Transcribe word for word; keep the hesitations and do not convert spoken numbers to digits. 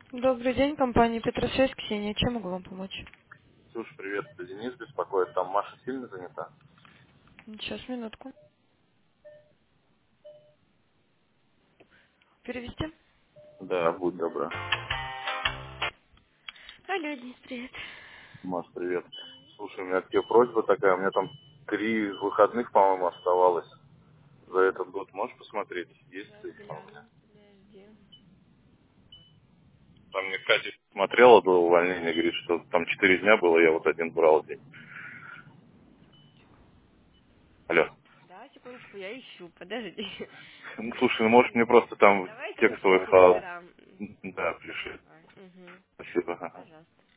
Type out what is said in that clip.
Добрый день, компания Петросвязь, Ксения. Чем могу вам помочь? Слушай, привет, это Денис беспокоит. Там Маша сильно занята? Сейчас, минутку. Перевести? Да, будь добра. Алло, Денис, привет. Маш, привет. Слушай, у меня к тебе просьба такая. У меня там три выходных, по-моему, оставалось за этот год. Можешь посмотреть? Есть Сейчас цифра у меня? гляну, подожди. Там мне Катя смотрела до увольнения, говорит, что там четыре дня было, я вот один брал день. Алло. Да, секундочку, я ищу, подожди. Ну, слушай, ну, может, мне просто там Давайте текстовый пришлите в файл. Телеграм. Да, пиши. Угу. Спасибо. Ага. Пожалуйста.